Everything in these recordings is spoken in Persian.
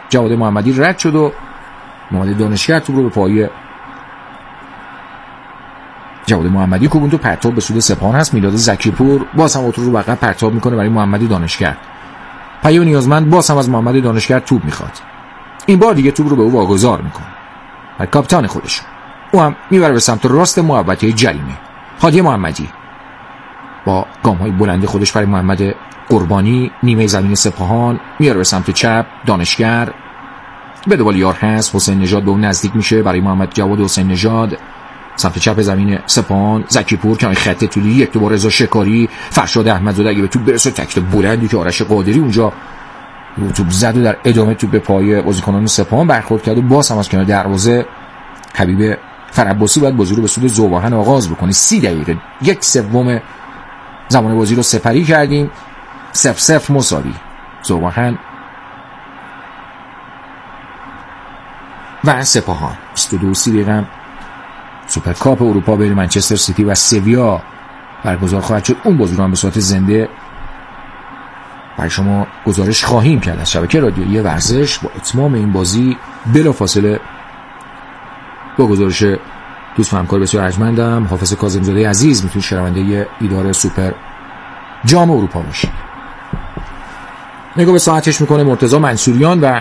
جواد محمدی رد شد و محمد دانشگر توپ رو به پای جواد محمدی کوبون تو پرتاب به سود سپاهان هست. میلاد زکیپور باز هم اوتو رو بغل پرتاب میکنه برای محمد دانشگر. پیام نیازمند باز هم از محمد دانشگر توپ میخواد. این بار دیگه توپ رو به او واگذار میکنه و کاپیتان خودش او هم میبره به سمت راست محوطه جریمه. هادی محمدی با گام‌های بلند خودش برای محمد قربانی نیمه زمین سپاهان میاره به سمت چپ. دانشگر به دنبال یار هست. حسین نژاد به اون نزدیک میشه برای محمد جواد حسین نژاد. سمت چپ زمین سپاهان زکیپور که خط طولی یک دوباره رضا شکاری. فرشاد احمدزاده اگه به توپ برسه تکل بلندی که آرش قادری اونجا توپ زد و در ادامه توپ به پای بازیکنان سپاهان برخورد کرد و باز هم از کنار دروازه حبیب فرعباسی باید بازی رو به سود ذوباهن آغاز بکنه. 30 دقیقه 1/3 زمان بازی رو سپری کردیم. 0-0 مساوی. ذوباهن و سپاهان 22 دقیقه سوپرکاپ اروپا بین منچستر سیتی و سویا برگزار خواهد شد. اون بازی رو هم به صورت زنده برای شما گزارش خواهیم کرد از شبکه رادیویی ورزش. با اتمام این بازی بلافاصله با گزارش دوست و همکار بسیار ارجمندم حافظ کاظمی‌زاده عزیز میتونید شنونده ایدار سوپر جام اروپا باشید. نگاه به ساعتش میکنه مرتضی منصوریان و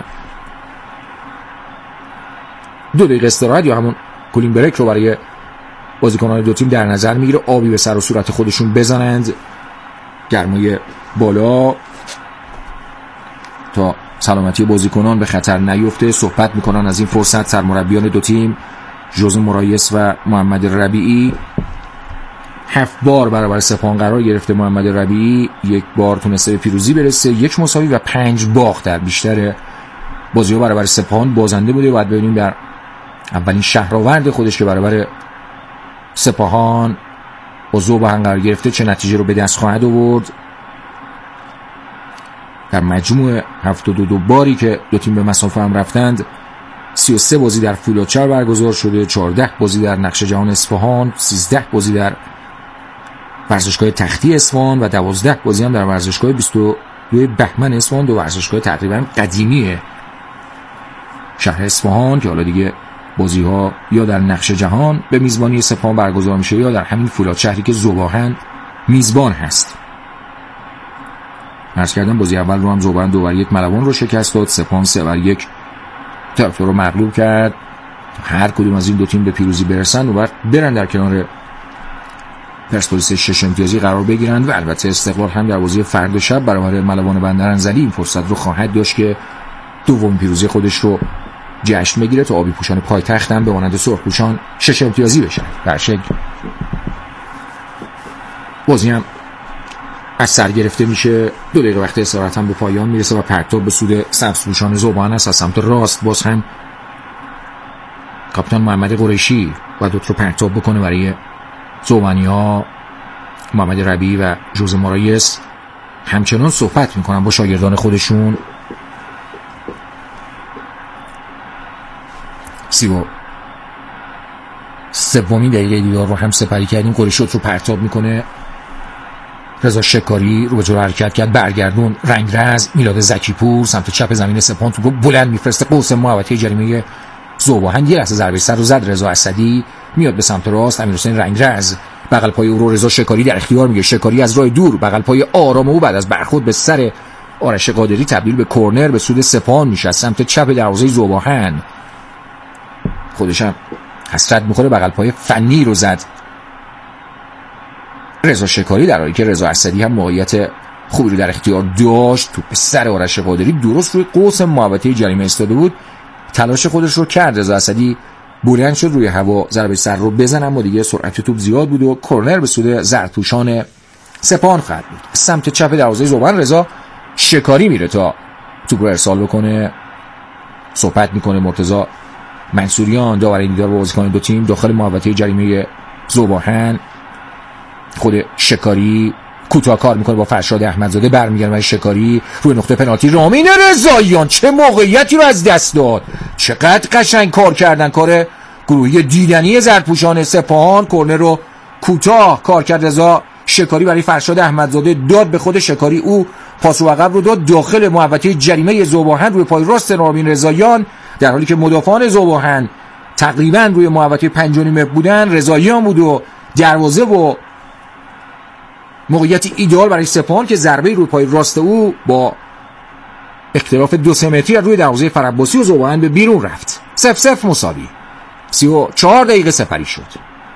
2 دقیقه استراحت یا همون کولینگ بریک رو برای بازیکنان دو تیم در نظر میگیره. آبی به سر و صورت خودشون بزنند، گرمای بالا تا سلامتی بازیکنان به خطر نیفته. صحبت میکنن از این فرصت سرمربیان دو تیم ژوزه مورایس و محمد ربیعی. 7 بار برابر سپاهان قرار گرفته محمد ربیعی، 1 بار تونسته به پیروزی برسه، 1 مساوی و 5 باخت در بیشتر بازی‌ها برابر سپاهان بازنده بوده. باید ببینیم در اولین شهرآورد خودش که برابر سپاهان با ذوباهن قرار گرفته چه نتیجه رو به دست خواهد آورد. در مجموع 72 باری که دو تیم به مسافه هم رفتند 33 بازی در فولادشهر برگزار شده، 14 بازی در نقش جهان اصفهان، 13 بازی در ورزشگاه تختی اصفهان و 12 بازی هم در ورزشگاه 22 بهمن اصفهان، 2 ورزشگاه تقریبا قدیمی شهر اصفهان که حالا دیگه بازی ها یا در نقش جهان به میزبانی سپاهان برگزار میشه یا در همین فولادشهری که ذوباهن میزبان هست. عرض کردم بازی اول رو هم ذوباهن 2-1 ملوان رو شکست داد، سپاهان 3-1 طرفدار رو مغلوب کرد. هر کدوم از این دو تیم به پیروزی برسن و برن در کنار پرسپولیس 6 امتیازی قرار بگیرند و البته استقلال هم در بازی فردا شب برابر ملوان بندرانزلی این فرصت رو خواهد داشت که دومین پیروزی خودش رو جشن بگیره تا آبی پوشان پایتخت هم به مانند سرخپوشان 6 امتیازی بشن. در شکل بازی هم از سر گرفته میشه، 2 دقیقه وقت استراحت هم به پایان میرسه و پرتاب به سود سبزپوشان ذوباهن است. از سمت راست باز هم کاپیتان محمد قریشی باید دوت رو پرتاب بکنه برای ذوباهنی‌ها. محمد ربیعی و ژوزه مورایس همچنان صحبت میکنن با شاگردان خودشون. 33 دقیقه دیدار رو هم سپری کردیم. قریشی رو پرتاب میکنه، رضا شکاری رو به جلو حرکت کرد، برگردون رنگرز. میلاد زکیپور سمت چپ زمین سپاهان توپ رو بلند میفرسته قوس محوطه جریمه ذوباهن، یه لحظه ضربه سر رو زد رضا اسدی، میاد به سمت راست. امیرحسین رنگرز بغل پای او رو رضا شکاری در اختیار میگه، شکاری از راه دور بغل پای آرام او بعد از برخورد به سر آرش قادری تبدیل به کرنر به سود سپاهان میشه. از سمت چپ دروازه ذوباهن خودش هم حسرت میخوره، بغل پای فنی رو زد رضا شکاری، در حالی که رضا اسدی هم موقعیت خوبی رو در اختیار داشت. توپ به سر آرش قادری درست روی قوس محوطه جریمه ایستاده بود، تلاش خودش رو کرد. رضا اسدی بلند شد روی هوا ضربه سر رو بزنه اما دیگه سرعت توپ زیاد بود و کرنر به سود زرتوشان سپاهان خواهد بود. سمت چپ دروازه ذوباهن رضا شکاری میره تا توپ رو ارسال بکنه. صحبت میکنه مرتضی منصوریان داور این دیدار با بازیکن دو تیم داخل محوطه جریمه ذوباهن. خود شکاری کوتاه کار میکنه با فرشاد احمدزاده، برمیگرده شکاری روی نقطه پنالتی. رامین رضاییان چه موقعیتی رو از دست داد، چقدر قشنگ کار کردن، کار گروهی دیدنی زرتپوشان سپاهان. کرنر رو کوتاه کار کرد رضا شکاری برای فرشاد احمدزاده داد به خود شکاری، او پاس رو عقب رو داد داخل محوطه جریمه ذوب‌آهن روی پای راست رامین رضاییان، در حالی که مدافعان ذوب‌آهن تقریبا روی محوطه 5.5 بودن. رضاییان بود و دروازه و موقعیت ایدئال برای سپاهان که ضربه روی پای راست او با اختلاف 2-3 متری روی دروازه فرعباسی و ذوب‌آهن به بیرون رفت. 0-0 مساوی. 34 دقیقه سپری شد.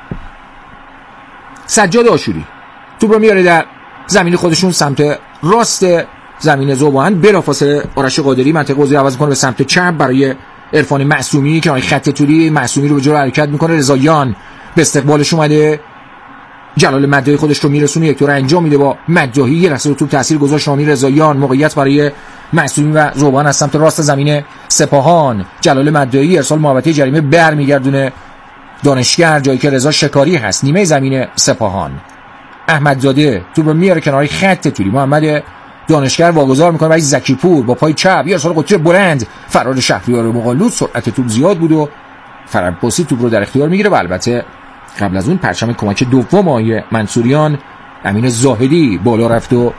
سجاد آشوری توپ رو میاره در زمین خودشون سمت راست زمین ذوب‌آهن. بلافاصله آرش قادری منطقه بازی عوض می‌کنه به سمت چپ برای عرفان معصومی که خط طولی معصومی رو به جلو حرکت می‌کنه. رضاییان به استقبالش اومده، جلال مداحی خودش رو میرسونه، یک طور انجام میده با مداحی، یه لحظه توپ تاثیر گذاشت رامین رضاییان. موقعیت برای معصومی و ذوب‌آهن از سمت راست زمین سپاهان. جلال مداحی ارسال محوطه جریمه برمیگردونه دانشگر، جایی که رضا شکاری هست نیمه زمین سپاهان. احمدزاده توپ رو میاره کنار خط طولی، محمد دانشگر واگذار میکنه برای زکی پور با پای چپ، یه ارسال قطری بلند فرار شهریار مغالود. سرعت توپ زیاد بود و فرعباسی توپ رو در اختیار میگیره و البته قبل از اون پرچم کمک دوم آقای منصوریان امین زاهدی بالا رفت و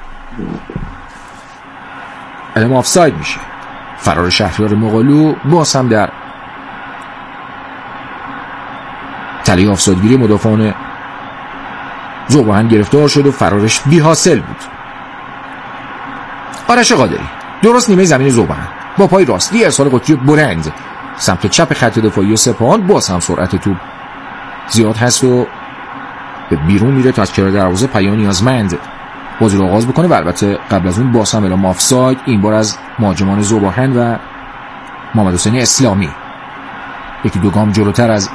علم آفساید میشه. فرار شهریار مغالو باز هم در تله آفسایدگیری مدافعان ذوب‌آهن گرفتار شد و فرارش بی حاصل بود. آرش قادری درست نیمه زمین ذوب‌آهن با پای راست، یه ارسال قطری بلند سمت چپ خط دفاعی سپاهان. باز هم سرعت توپ زیاد هست و به بیرون میره تا از کنار دروازه پیام نیازمند بازی رو آغاز بکنه و البته قبل از اون باز هم اعلام آفساید، این بار از مهاجمان ذوب‌آهن و محمد حسین اسلامی، یکی دو گام جلوتر از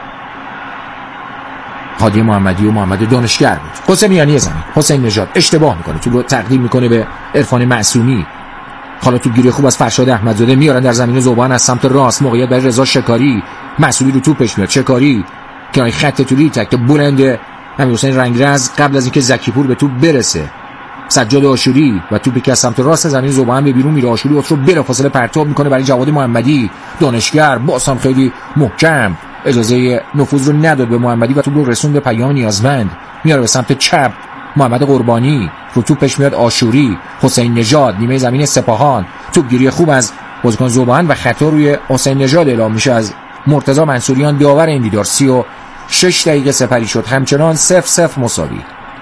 هادی محمدی و محمد دانشگر بود. حسین میانی زمین، حسین نژاد اشتباه میکنه، توپ رو تقدیم میکنه به عرفان معصومی. حالا توپ گیری خوب از فرشاد احمدزاده، میارن در زمین ذوب‌آهن از سمت راست، موقعیت برای رضا شکاری. معصومی رو توپش میاد، شکاری که خط طولی تک بلند امیر حسین رنگرز قبل از اینکه زکی پور به توپ برسه. سجاد آشوری و توپی که از سمت راست زمین ذوب‌آهن به بیرون میره، آشوری رو بلافاصله پرتاب میکنه برای جواد محمدی. دانشگر باز هم خیلی محکم اجازه نفوذ رو نداد به محمدی و توپ رو رسوند به پیام نیازمند، میاره به سمت چپ. محمد قربانی رو توپش میاد، آشوری. حسین نژاد نیمه زمین سپاهان، توپگیری خوب از بازیکن ذوب‌آهن و خطا روی حسین نژاد اعلام میشه از مرتضی منصوریان داور این دیدار. 36 دقیقه سپری شد، همچنان 0-0 مساوی.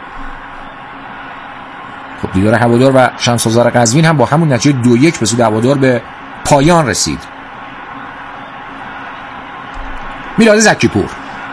خب دیدار هوادار و شمس آذر قزوین هم با همون نتیجه 2-1 به سود هوادار به پایان رسید. میلاد زکی پور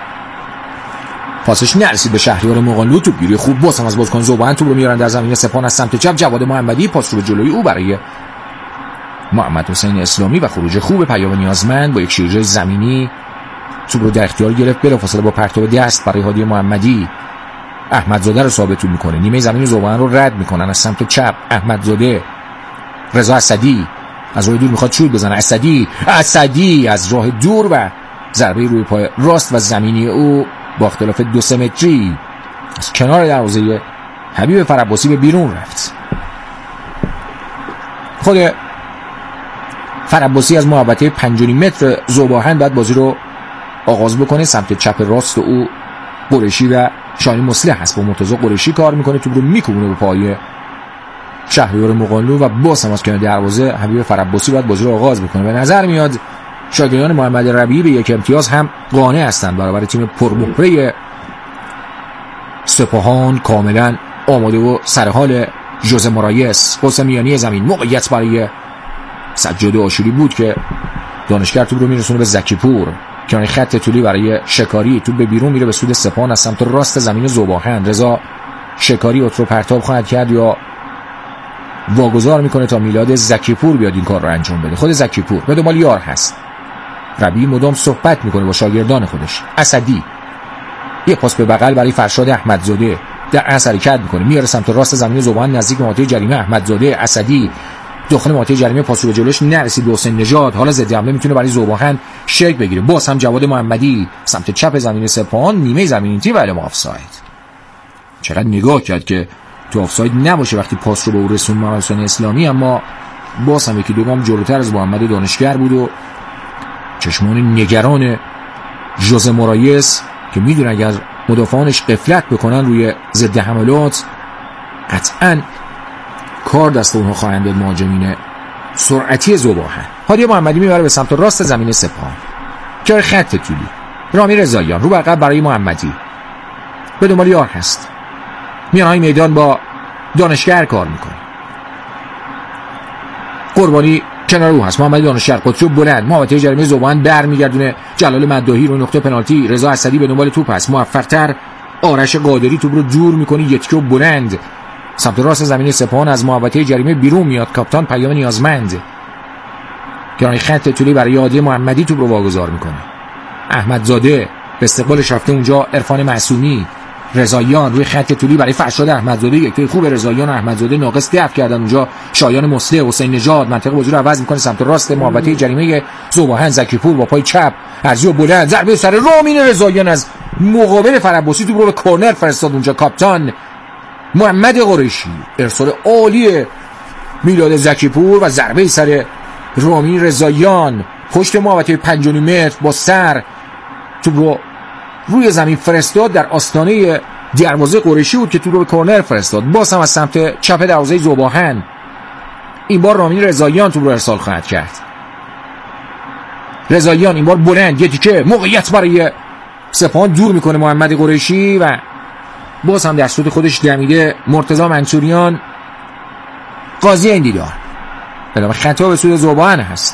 پاسش نرسید به شهریار مغالو، توپگیری خوب باز هم از بازیکن ذوب‌آهن، توپ رو میارن در زمین سپاهان از سمت چپ. جواد محمدی پاس رو به جلوی او برای محمد حسین اسلامی و خروج خوب پیام نیازمند با یک شیرجه زمینی توپ رو در اختیار گرفت، بلافاصله با پرتاب دست برای هادی محمدی. احمدزاده رو ثابت میکنه، نیمه زمین ذوب‌آهن رو رد میکنن از سمت چپ. احمدزاده، رضا اسدی از راه دور میخواد شوت بزنه، اسدی از راه دور و ضربه روی پای راست و زمینی او با اختلاف 2-3 متری از کنار دروازه حبیب فرعباسی به بیرون رفت. خود فرعباسی از محوطه 5.5 متر ذوب‌آهن بعد بازی رو آغاز بکنه. سمت چپ راست او قریشی و شاهین مصلح هست، با مرتضی قریشی کار میکنه، توپ رو میکوبونه به پای شهریار مغالو و باز هم از کنار دروازه حبیب فرعباسی بعد بازی رو آغاز بکنه. به نظر میاد شاگردان محمد ربیعی به یک امتیاز هم قانع هستند برابر تیم پرمهره سپاهان، کاملا آماده و سرحال ژوزه مورایس. حسین میانی زمین، موقعیت برای سجاد آشوری بود که دانشگر توپ رو میرسونه به زکی پور، کنار خط طولی برای شکاری، توپ به بیرون میره به سود سپاهان از سمت راست زمین ذوب‌آهن. رضا شکاری رو پرتاب خواهد کرد یا واگذار میکنه تا میلاد زکی پور بیاد این کار رو انجام بده. خود زکی پور به دنبال یار هست، ربیعی مدام صحبت میکنه با شاگردان خودش. اسدی یه پاس به بغل برای فرشاد احمدزاده، در اثر حرکت میکنه، میاره سمت راست زمین ذوب‌آهن نزدیک محوطه جریمه. احمدزاده، اسدی داخل محوطه جریمه، پاس رو به جلوش نرسید به حسین نژاد. حالا ضد حمله میتونه برای ذوب‌آهن شکل بگیره. باز هم جواد محمدی سمت چپ زمین سپاهان، نیمه زمین تیم ولی آفساید. چقدر نگاه کرد که تو آفساید نباشه وقتی پاس رو به او رسوند محمد حسین اسلامی، اما باز هم یکی دو گام جلوتر از محمد دانشگر بود و چشمان نگران ژوزه مورایس که میدونه اگر مدافعانش غفلت بکنن روی ضد حملات، قطعاً کار دست اونها خواهند داد مهاجمین سرعتی ذوباهن. هادی محمدی میبره به سمت راست زمین سپاهان، جای خط طولی. رامی رضاییان رو عقب برای محمدی، به دنبال یار هست. میانهای میدان با دانشگر کار میکنه. قربانی کنار او هست. محمدی دانشگر قطب بلند محوطه جریمه ذوباهن برمیگردونه. جلال مداحی رو نقطه پنالتی. رضا اسدی به دنبال توپ است، موفق‌تر. آرش قادری توپ رو دور میکنه، یتکه و بلند سمت راست زمین سپاهان از محوطه جریمه بیرون میاد. کاپیتان پیام نیازمند گرانی خط طولی برای هادی محمدی توپ رو واگذار میکنه. احمدزاده به استقبالش رفته اونجا. عرفان معصومی، رضاییان روی خط طولی برای فرشاد احمدزاده. یک توی خوب رضاییان و احمدزاده ناقص دفع کردن اونجا. شایان مسلح، حسین نژاد منطقه بازی رو عوض میکنه سمت راست محوطه جریمه ذوباهن. زکیپور با پای چپ ارزی و بلند ضربه سر رامین رضاییان از مقابل فرباسی توپ رو به کورنر فرستاد اونجا. کاپیتان محمد قریشی، ارسال عالی میلاد زکیپور و ضربه سر رامین رضاییان پشت محوطه 5.5 متر با سر توپ رو روی زمین فرستاد. در آستانه دروازه قریشی بود که توپ رو به کورنر فرستاد. باز هم از سمت چپ دروازه ذوباهن این بار رامین رضاییان توپ رو ارسال خواهد کرد. رضاییان این بار بلند یه تیکه موقعیت برای سپاهان دور میکنه محمد قریشی و باز هم در سود خودش دمیده مرتضی منصوریان. قاضی این دیدار بلا خطا به سوی ذوباهن هست.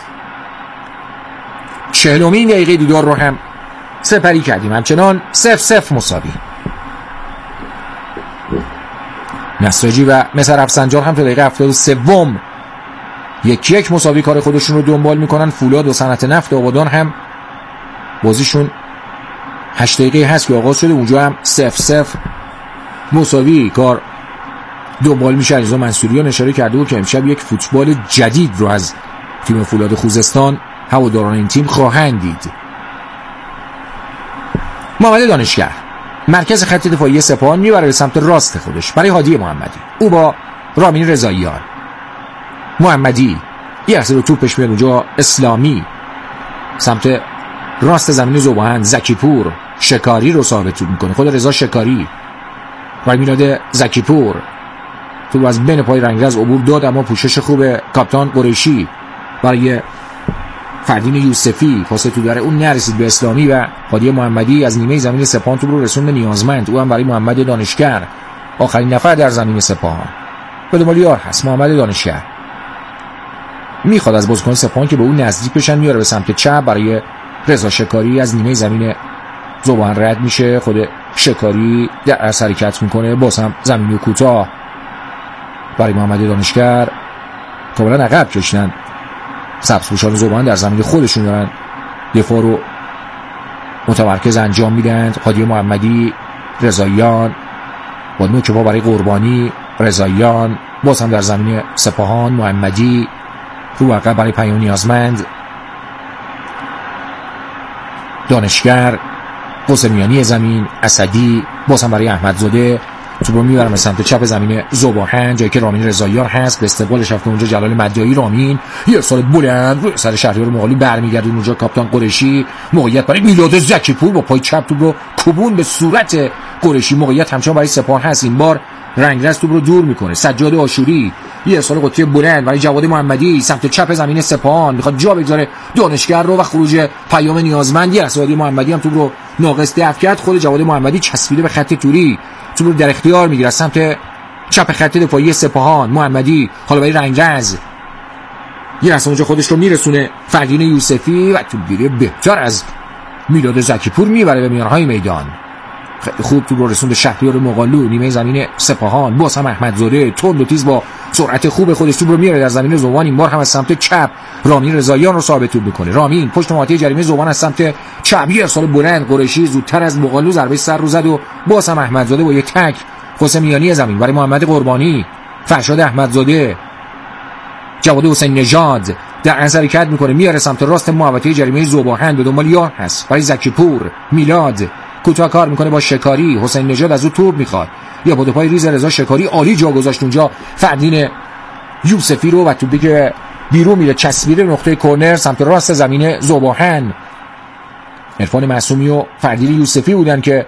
40مین دقیقه دیدار رو هم سپری کردیم، همچنان 0-0 مساوی. نساجی و مصر افسنجان هم تا دقیقه 73 1-1 مساوی کار خودشون رو دنبال میکنن. فولاد و صنعت نفت آبادان هم بازیشون 8 دقیقه هست که آغاز شده، اونجا هم 0-0 مساوی کار دنبال میشه. علیرضا منصوریان اشاره کرده بود که امشب یک فوتبال جدید رو از تیم فولاد خوزستان هواداران این تیم خواهند دید. محمد دانشگر مرکز خط دفاعی سپاهان میبره به سمت راست خودش برای هادی محمدی. او با رامین رضاییان. محمدی یه لحظه رو توپش میاد اونجا. اسلامی سمت راست زمین ذوباهن. زکیپور شکاری رو صاحب توپ میکنه، خود رضا شکاری برای میلاد زکیپور. توپ از بین پای رنگرز عبور داد اما پوشش خوب کاپیتان قریشی برای فردین یوسفی. پاس تو داره اون نرسید به اسلامی و هادی محمدی از نیمه زمین سپاهان توپ رو رسوند نیازمند. او هم برای محمد دانشگر، آخرین نفر در زمین سپاهان. به دنبال یار هست محمد دانشگر، میخواد از بازیکن سپاهان که به اون نزدیک بشن، میاره به سمت چپ برای رضا شکاری. از نیمه زمین ذوباهن رد میشه، خود شکاری در اثر حرکت میکنه، باز هم زمینی کوتاه برای محمد دانشگر. کاملا عقب کشیدن سبزپوشان ذوباهن، در زمین خودشون دارن دفاع رو متمرکز انجام میدن. هادی محمدی، رضاییان با نوک پا برای قربانی. رضاییان باز هم در زمین سپاهان. محمدی رو عقب برای پیام نیازمند. دانشگر قوس میانی زمین. اسدی باز هم برای احمدزاده. توپ رو میبرن به سمت چپ زمین ذوباهن، جایی که رامین رضاییان هست. به استقبالش رفته اونجا جلال مداحی. رامین یه ارسال بلند روی سر شهریار مغالی برمیگرده اونجا. کاپیتان قریشی موقعیت برای میلاد زکیپور با پای چپ توپ رو کوبون به صورت قریشی. موقعیت همچنان برای سپاهان هست، این بار رنگرز توپ رو دور میکنه. سجاد آشوری یه ارسال قطعی بلند برای جواد محمدی سمت چپ زمین سپاهان، میخواد جا بگذاره دانشگر رو و خروج پیام نیازمند. جواد محمدی هم توپ رو ناقص دفع کرد. خود جواد محمدی چسبیده به خط طولی، توپ رو در اختیار میگیره سمت چپ خط دفاعی سپاهان. محمدی حالا برای رنگرز یه لحظه اونجا خودش رو میرسونه فردین یوسفی و توپگیری بهتر از میلاد زکیپور میبره به میانهای میدان. خوب توپ رو رسوند به شهریار مغالو نیمه زمین سپاهان. باز هم احمدزاده تند و تیز با سرعت خوب خودش توپ رو میاره در زمین ذوباهن. این بار هم از سمت چپ رامین رضاییان رو ثابت توپ میکنه. رامین پشت محوطه جریمه ذوباهن از سمت چپ یه ارسال بلند. قریشی زودتر از مغالو ضربه سر رو زد و باز هم احمدزاده با یک تک قوس میانی زمین برای محمد قربانی. فرشاد احمدزاده، جواد حسین نژاد در اثر حرکت میکنه، میاره سمت راست محوطه جریمه ذوباهن. به دنبال یار هست برای زکیپور. میلاد کوتاه کار میکنه با شکاری. حسین نژاد از او توپ میخواد، یا با پای ریز رضا شکاری عالی جا گذاشت اونجا فردین یوسفی رو و توپی که بیرون میره چسبیده نقطه کرنر سمت راست زمین ذوباهن. عرفان معصومی و فردین یوسفی بودن که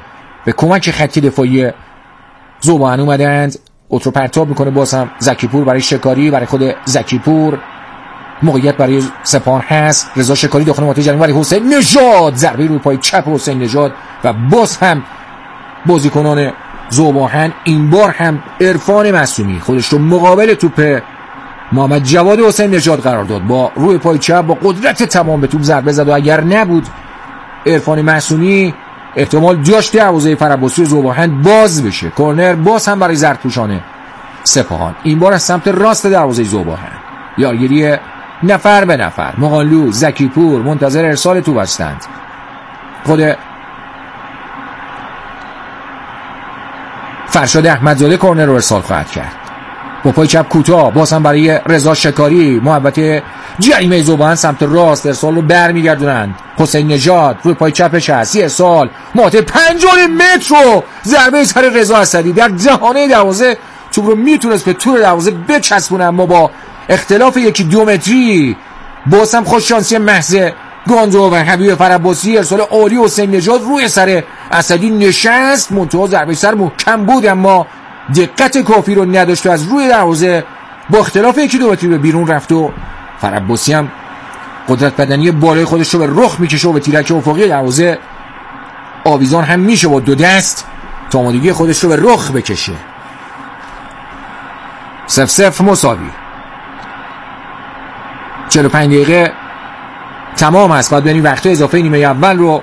به کمک خط دفاعی ذوباهن اومدند. اوت رو پرتاب میکنه، باز هم زکیپور برای شکاری، برای خود زکیپور موقعیت برای سپاهان هست. رضا شکاری داخل منطقه جریمه برای حسین نژاد، ضربه روی پای چپ حسین نژاد و باز هم بازیکنان ذوباهن این بار هم عرفان معصومی خودش رو مقابل توپ محمد جواد حسین نژاد قرار داد، با روی پای چپ با قدرت تمام به توپ ضربه زد و اگر نبود عرفان معصومی احتمال داشت دروازه فراباسی ذوباهن باز بشه. کورنر باز هم برای زرتوشان سپاهان، این بار از سمت راست دروازه ذوباهن. یارگیری نفر به نفر، مغانلو، زکیپور منتظر ارسال توپ هستند. خود فرشاد احمدزاده کورنر رو ارسال خواهد کرد با پای چپ کوتاه، باز هم برای رضا شکاری محبت جریمه ذوباهن سمت راست، ارسال رو برمیگردونند. حسین نژاد روی پای چپش هست، ارسال محیط 50 متر رو ضربه سر رضا اسدی در دهانه دروازه توپ رو میتونست به تور دروازه بچسبونه، اما با اختلاف 1-2 متری باز هم خوش شانسی محض گاندو و حبیب فراباسی. ارسال عالی حسین نژاد روی سر اسدی نشست، منتها ضربه سر محکم بود اما دقت کافی رو نداشت و از روی دروازه با اختلاف 1-2 متری به بیرون رفت و فراباسی هم قدرت بدنی بالای خودش رو به رخ میکشه و به تیرک افقی دروازه آویزان هم میشه با 2 دست تا آمادگی خودش رو به رخ بکشه. 0-0 مساوی. 45 دقیقه تمام است. بعد ببینیم وقت اضافه نیمه اول رو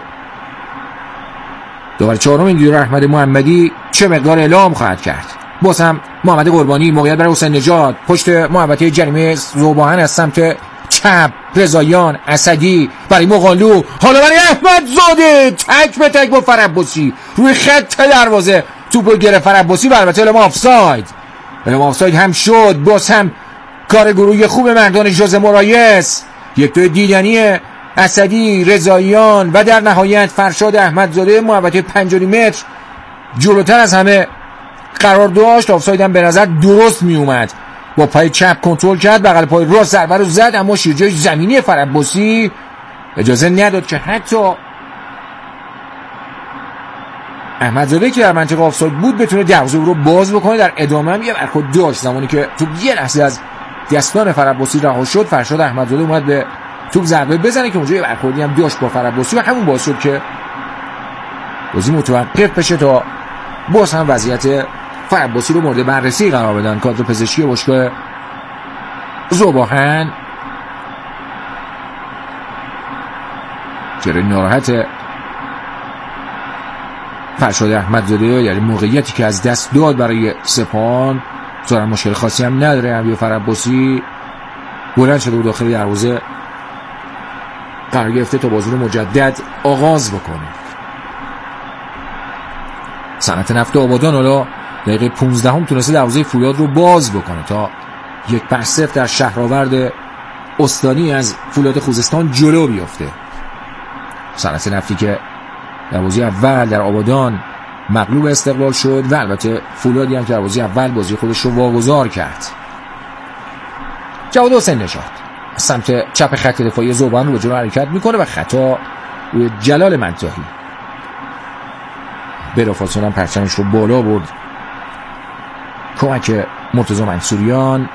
داور چهارم اینجور احمد محمدی چه مقدار اعلام خواهد کرد. باز هم محمد قربانی موقعیت برای حسین نژاد، پشت محوطه جریمه ذوباهن از سمت چپ، رضاییان، اسدی برای مغانلو، حالا برای احمدزاده، تک به تک با فراباسی روی خط دروازه توپو گرفت فراباسی و البته اعلام آفساید هم شد. باز هم کار گروهی خوب مردان ژوزه مورایس، 1-2 دیدنی اسدی، رضاییان و در نهایت فرشاد احمدزاده محوطه 50 متر جلوتر از همه قرار داشت. آفساید هم به نظر درست می اومد، با پای چپ کنترل کرد، بغل پای راست ضربه رو زد اما شیرجه زمینی فراباسی اجازه نداد که حتی احمدزاده که در منطقه آفساید بود بتونه دروازه رو باز بکنه. در ادامه هم یه برخورد داشت، زمانی که توپ یه لحظه از دستان فراباسی رها شد فرشاد احمدزاده اومد به توپ ضربه بزنه که اونجا یه برخوردی هم داشت با فراباسی و همون باعث شد که بازی متوقف بشه تا باز هم وضعیت فراباسی رو مورد بررسی قرار بدن. کادر پزشکی باشگاه ذوباهن چهره ناراحت فرشاد احمدزاده، یعنی موقعیتی که از دست داد برای سپاهان، ظاهرا مشکل خاصی هم نداره. حبیب فراباسی بلند شده و داخل دروازه قرار گرفته تا بازی رو مجدد آغاز بکنه. صنعت نفت آبادان حالا دقیقه 15 هم تونسته دروازه فولاد رو باز بکنه تا 1-0 در شهرآورد استانی از فولاد خوزستان جلو بیفته. صنعت نفتی که در بازی اول در آبادان مغلوب استقلال شد و البته فولادی هم که در بازی اول بازی خودش رو واگذار کرد. جواد حسین نژاد از سمت چپ خط دفاعی ذوباهن رو به جلو حرکت میکنه و خطا روی جلال منتهی. بلافاصله پرچمش رو بالا برد کمک مرتضی منصوریان،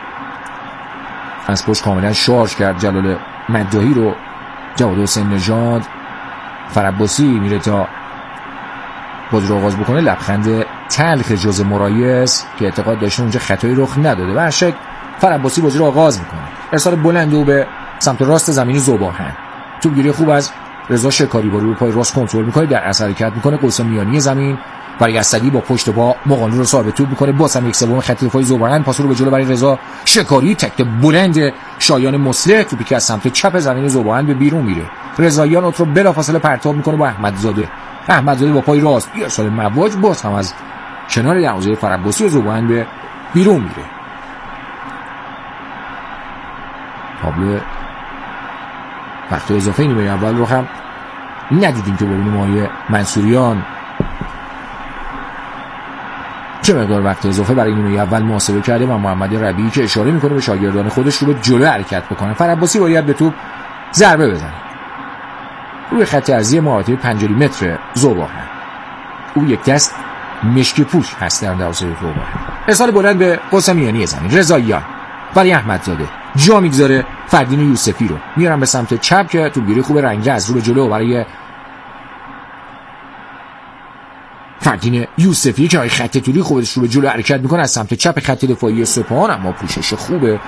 از پشت کاملا شارژ کرد جلال منتهی رو. جواد حسین نژاد، فراباسی میره تا بازی رو آغاز بکنه. لبخند تلخ ژوزه مورایس که اعتقاد داشته اونجا خطایی رخ نداده و هرشک فراباسی بازی رو آغاز میکنه. ارسال بلند و به سمت راست زمین ذوباهن، توپگیری خوب از رضا شکاری با روی پای راست کنترل میکنه، در اثر حرکت میکنه قوس میانی زمین برای اسدی، با پشت پا مغانلو رو صاحب توپ میکنه. باز هم 1/3 خط دفاعی ذوباهن پاس رو به جلو برای رضا شکاری، تکت بلند شایان مصلح، توپی که از سمت چپ زمین ذوباهن به بیرون میره. رضاییان رو بلافاصله پرتاب میکنه با احمدزاده با پای راست، ارسال مواج باز هم از کنار دروازه فراباسی ذوباهن به بیرون میره. تابلو وقت اضافه نیمه اول رو هم ندیدیم که ببینیم آقای منصوریان چه مقدار وقت اضافه برای نیمه اول محاسبه کرده و محمد ربیعی که اشاره میکنه به شاگردان خودش رو به جلو حرکت بکنن. فراباسی باید به توپ ضربه بزنه روی خط ارضی محوطه 50 متر ذوباهن. او یک دست مشکی پوش هست در دروازه زوباهن. ارسال بلند به قوس میانی زمین. رضاییان برای احمدزاده جا میگذاره فردین یوسفی رو میارن به سمت چپ که توپگیری خوب رنگرز رو به جلو برای فردین یوسفی که خط طولی خودش رو به جلو حرکت میکنه از سمت چپ خط دفاعی سپاهان، اما پوشش خوبه.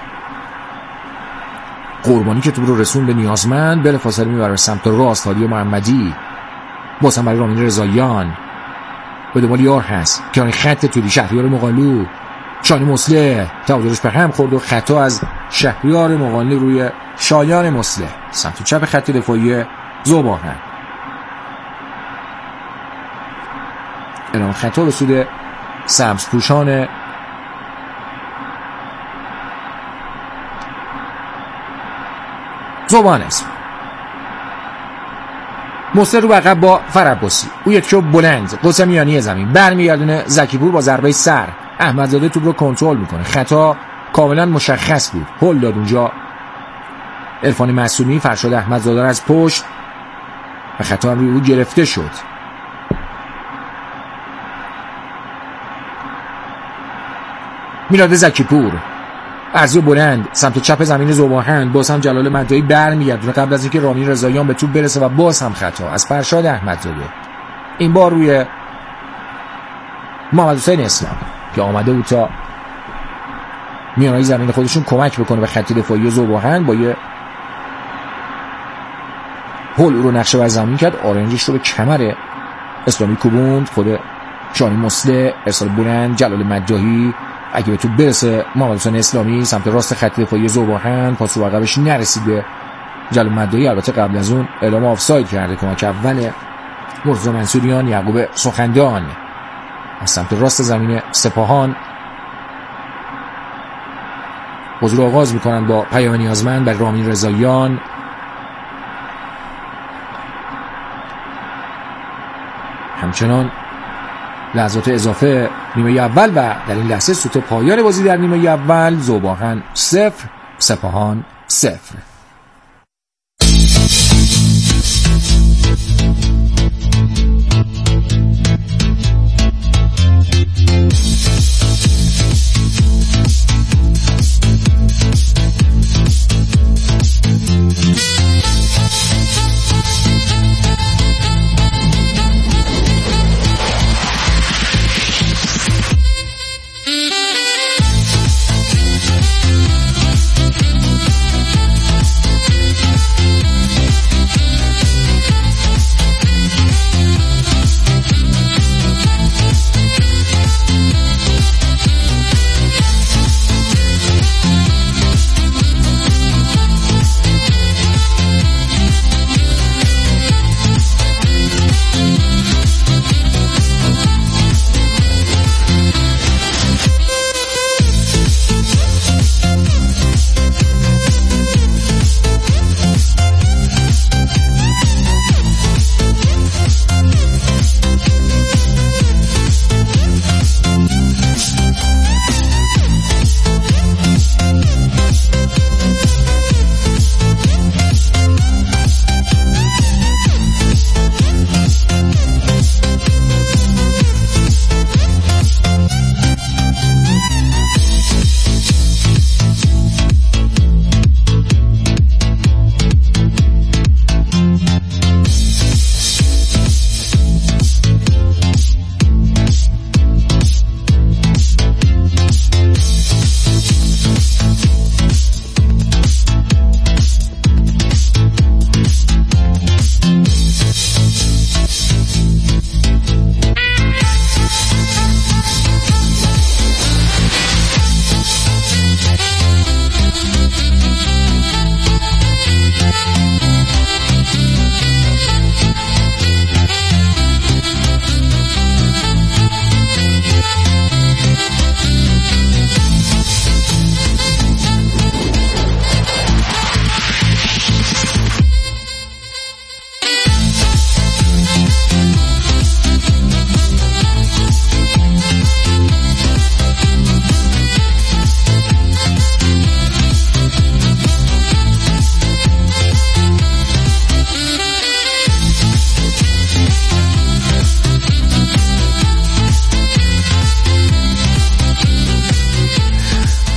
قربانی که توپ رو رسون به نیازمند، بلافاصله میبره به سمت راست. هادی محمدی بازم برای رامین رضاییان به دنبال یار هست که خط طولی شهریار مقالو، شایان مصلح تعادلش به هم خورد و خطا از شهریار مقالو روی شایان مصلح سمت چپ خط دفاعی زوباهن. اعلام خطا به سود سبزپوشان زوباهن است. مصلح رو عقب با فرعباسی، او یک چوب بلند قوس میانی زمین برمیگردونه زکیپور با ضربه سر. احمدزاده توپ رو کنترل میکنه، خطا کاملا مشخص بود، هول داد اونجا عرفان معصومی. فرشاد احمدزاده از پشت و خطا روی او گرفته شد. میلاد زکیپور عرضی بلند سمت چپ زمین زوباهن، باز هم جلال مدعی برمیگردونه قبل از اینکه رامین رضاییان به توپ برسه و باز هم خطا از فرشاد احمدزاده، این بار روی محمد حسین اسلام که آمده بود تا میانهای زمین خودشون کمک بکنه به خط دفاعی زوباهن. با یه هول رو نقشه بر زمین کرد، آرنجش رو به کمر اسلامی کوبوند. خود شایان مصلح ارسال بلند، جلال مدعی اگه به تو برسه محمد حسین اسلامی سمت راست خط دفاعی زوباهن، پاس رو عقبش نرسید به جلال مدعی. البته قبل از اون اعلام آفساید کرده کمک اول مرتضی منصوریان. یعقوب سخندان از سمت راست زمین سپاهان بازی رو آغاز میکنن با پیام نیازمند بر رامین رضاییان. همچنان لحظات اضافه نیمه اول و در این لحظه سوت پایان بازی در نیمه اول. زوباهن 0 سپاهان 0.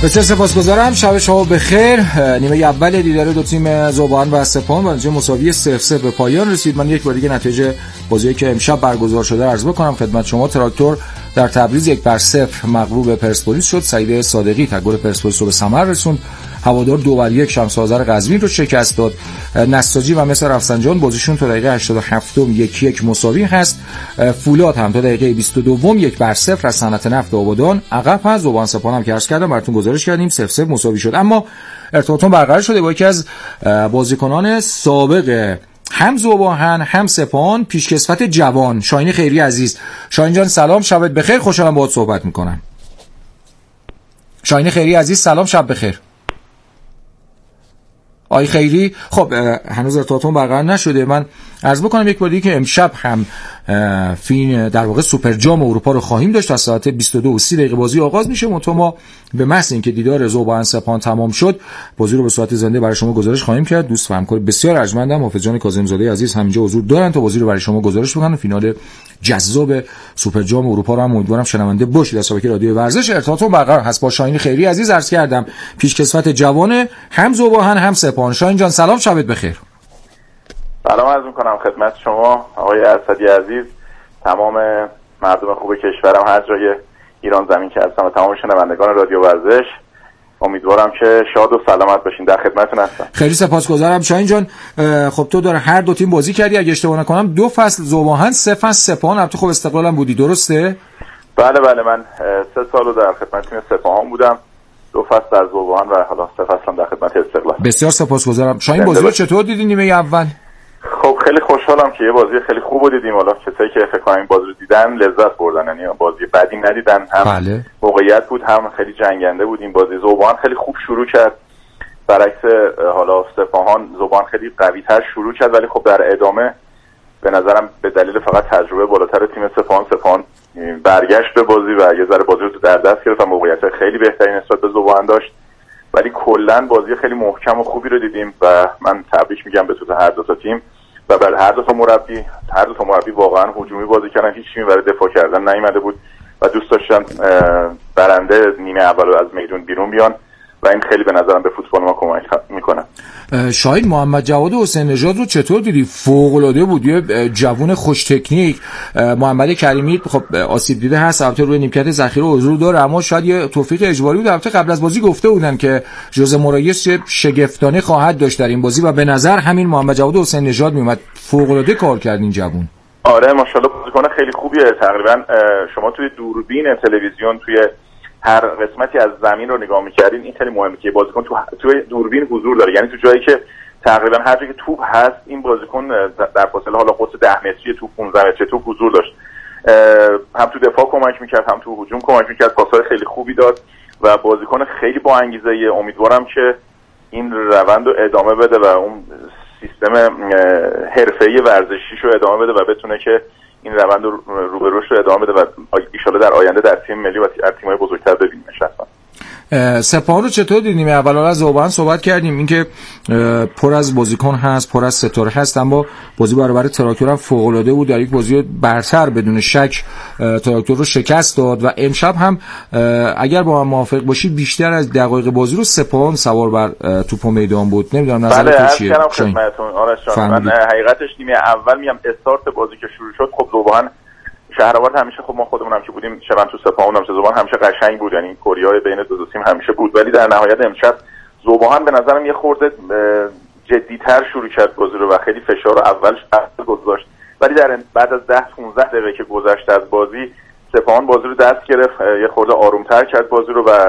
بسیار سپاسگزارم. شب شما بخیر. نیمه اول دیدار دو تیم ذوب‌آهن و سپاهان با نتیجه مساوی 0-0 به پایان رسید. من یک بار دیگه نتیجه بازی که امشب برگزار شده عرض بکنم خدمت شما. تراکتور در تبریز 1-0 مغلوب پرسپولیس شد. سعید صادقی تا گل پرسپولیس رو به ثمر رسوند. هوادار 2-1 شمس آذر قزوین رو شکست داد. نساجی و مصر رفسنجان بازیشون تا دقیقه 87 1-1 مساوی هست. فولاد هم تا دقیقه 22 1-0 از صنعت نفت آبادان عقب هست. ذوب‌آهن سپاهان هم که عرض کردم براتون گزارش کردیم 0-0 مساوی شد. اما ارتباطون برقرار شده با یکی از بازیکنان سابق هم ذوب‌آهن هم سپاهان، پیشکسوت جوان شاهین خیری عزیز. شاهین جان سلام، شبت بخیر. خوشحالم باهات صحبت میکنم. شاهین خیری عزیز سلام، شب بخیر. آی خیری، خب هنوز ارتباطمون برقرار نشده. من عرض بکنم یک بار دیگه که امشب هم فین در واقع سوپر جام اروپا رو خواهیم داشت. از ساعت 22:30 بازی آغاز میشه. ما به محض اینکه دیدار ذوب‌آهن سپاهان تمام شد بازی رو به صورت زنده برای شما گزارش خواهیم کرد. دوست و همکار بسیار ارجمندم حافظ جان کاظم زاده عزیز همینجا حضور دارن تا بازی رو برای شما گزارش بکنن. فینال جذاب سوپر جام اروپا رو هم امیدوارم شنونده باشید. از شبکه رادیو ورزش ارتباطمون برقرار هست با شاهین خیری عزیز. عرض کردم پیشکسوت جوان هم ذوب‌آهن هم سپاهان. شاهین جان سلام، شبت بخیر. سلام عرض میکنم خدمت شما آقای اسدی عزیز، تمام مردم خوب کشورم هر جای ایران زمین که هستم و تمام شنوندگان رادیو ورزش. امیدوارم که شاد و سلامت باشین. در خدمتتون هستم. خیلی سپاسگزارم شاهین جان. خب تو داره هر دو تیم بازی کردی اگه اشتباه نکنم 2 فصل ذوب‌آهن 3 فصل سپاهان. البته خب استقلالم بودی درسته؟ بله من 3 سال در خدمت تیم سپاهان بودم، 2 فصل در ذوب‌آهن و حالا 3 فصلم در خدمت استقلال. بسیار سپاسگزارم. شاهین بازی رو چطور دیدی نیمه اول؟ خب خیلی خوشحالم که یه بازی خیلی خوب دیدیم. حالا کسایی که فکر کنم این بازی رو دیدن لذت بردن، یعنی بازی بدی ندیدن. هم بله. موقعیت بود هم خیلی جنگنده بود این بازی. ذوب‌آهن خیلی خوب شروع کرد، برعکس حالا سپاهان ذوب‌آهن خیلی قوی‌تر شروع کرد، ولی خب در ادامه به نظرم به دلیل فقط تجربه بالاتر تیم سپاهان برگشت به بازی و یه ذره بازی رو در دست گرفت و موقعیت خیلی بهتری نسبت به ذوب‌آهن داشت. ولی کلا بازی خیلی محکم و خوبی رو دیدیم و من تبریک میگم به هر دو تا تیم و برای هر دو تا مربی واقعا هجومی بازی کردن. هیچ تیمی برای دفاع کردن نیومده بود و دوست داشتن برنده نیمه اول رو از میدون بیرون بیان و این خیلی به نظرم به فوتبال ما کمک میکنه. شاهین محمد جواد حسین نژاد رو چطور دیدی؟ فوق العاده بود، یه جوون خوش تکنیک. محمد کریمی خب آسیب دیده هست، البته روی نیمکت ذخیره حضور داره اما شاید یه توفیق اجباری بود. البته قبل از بازی گفته بودن که ژوزه مورایس شگفتانه خواهد داشت در این بازی و به نظر همین محمد جواد حسین نژاد میومد. فوق العاده کار کرد این جوون. آره ماشاءالله بازیکن خیلی خوبیه. تقریبا شما توی دوربین تلویزیون توی هر قسمتی از زمین رو نگاه می‌کردین این خیلی مهمه که بازیکن توی دوربین حضور داره، یعنی تو جایی که تقریبا هر جایی که توپ هست این بازیکن در فاصله حالا قطر 10 متری توپ 15 متری توپ حضور داشت. هم تو دفاع کمک می‌کرد هم تو هجوم کمک می‌کرد، پاس‌های خیلی خوبی داد و بازیکن خیلی با انگیزه‌ای. امیدوارم که این روند رو ادامه بده و اون سیستم حرفه‌ای ورزشیشو ادامه بده و بتونه که این روند رو به رشد ادامه بده و ان شاءالله در آینده در تیم ملی و در تیم‌های بزرگتر ببینیمش. سپاهان رو چطور دیدیم؟ اول از ذوب‌آهن صحبت کردیم اینکه پر از بازیکن هست، پر از ستاره هست، اما بازی برابر تراکتور هم فوق‌العاده بود. در یک بازی برتر بدون شک تراکتور رو شکست داد و امشب هم اگر با من موافق باشی بیشتر از دقایق بازی رو سپاهان سوار بر توپ و میدان بود. نمیدونم نظرت چیه؟ بله خدمتتون آرش جان. من حقیقتش نیمه اول میگم استارت بازی که شروع شد خب ذوب‌آهن شهرآباد همیشه خب ما خودمون هم که بودیم شبم تو سپاهان هم ذوب‌آهن همیشه قشنگ بود، یعنی کوریای بین دو تیم همیشه بود، ولی در نهایت امشب ذوب‌آهن به نظرم یه خورده جدی‌تر شروع کرد بازی رو و خیلی فشار رو اولش گذاشت، ولی در بعد از 10-15 دقیقه که گذشت از بازی سپاهان بازی رو دست گرفت، یه خورده آرومتر کرد بازی رو و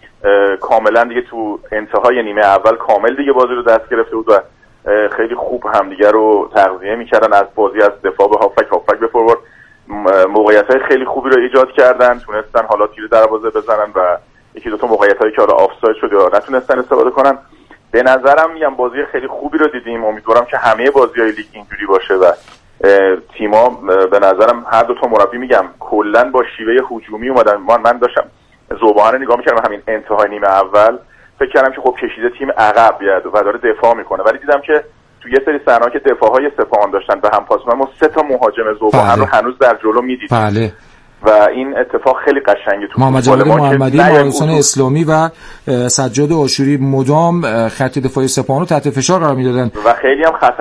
کاملا دیگه تو انتهای نیمه اول کامل دیگه بازی رو دست گرفته بود و خیلی خوب همدیگه رو تغذیه می‌کردن، از بازی از دفاع به هافک به فوروارد موقعیت‌های خیلی خوبی رو ایجاد کردن، تونستن حالا تیر دروازه بزنن و یکی دو تا موقعیت‌هایی که حالا آفساید شد یا نتونستن استفاده کنن. به نظرم میگم بازی خیلی خوبی رو دیدیم. امیدوارم که همه بازی‌های لیگ اینجوری باشه و تیم‌ها به نظرم هر دو تا مربی میگم کلاً با شیوه هجومی اومدن. من داشتم ذوب‌آهن نگاه می‌کردم همین انتهای نیمه اول فکر کردم که خب کشیده تیم عقب بیاد و داره دفاع میکنه، ولی دیدم که تو یه سری صحنه‌ها که دفاع‌های سپاهان داشتن و هم پاسمون 3 تا مهاجم ذوب‌آهن رو هنوز در جلو می‌دید. بله. و این اتفاق خیلی قشنگه تو محمد جواد محمدی، مارسان اسلامی و سجاد آشوری مدام خط دفاعی سپاهان رو تحت فشار قرار میدادن و خیلی هم خطر